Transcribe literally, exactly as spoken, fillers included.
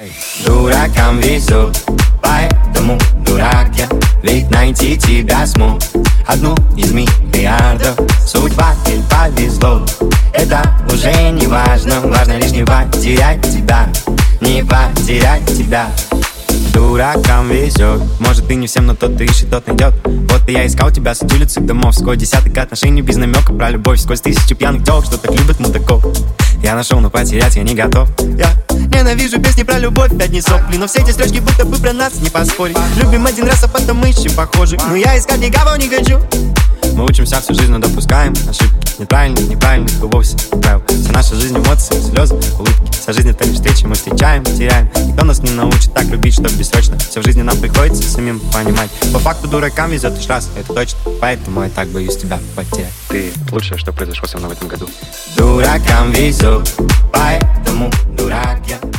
Дуракам везет, поэтому дурак я. Ведь найти тебя смог одну из миллиардов. Судьба или повезло, это уже не важно. Важно лишь не потерять тебя, не потерять тебя. Дуракам везет, может и не всем, но тот ты ищет, тот найдет. Вот и я искал тебя с улицы домов. Сквозь десяток отношений без намека про любовь. Сквозь тысячи пьяных тёлок, что так любят мудаков. Я нашел, но потерять я не готов. Я ненавижу песни про любовь, пять не сопли. Но все эти строчки будто бы про нас, не поспорить. Любим один раз, а потом ищем похожих. Но я искать никого не хочу. Мы учимся всю жизнь, но допускаем ошибки. Неправильных, неправильных, и вовсе не правил. Вся наша жизнь эмоции, слезы, улыбки. Вся жизнь это лишь встречи, мы встречаем, теряем. Никто нас не научит так любить, что бессрочно. Все в жизни нам приходится самим понимать. По факту дуракам везет лишь раз, это точно. Поэтому я так боюсь тебя потерять. Ты лучшее, что произошло со мной в этом году. Дуракам везет, поэтому дурак я.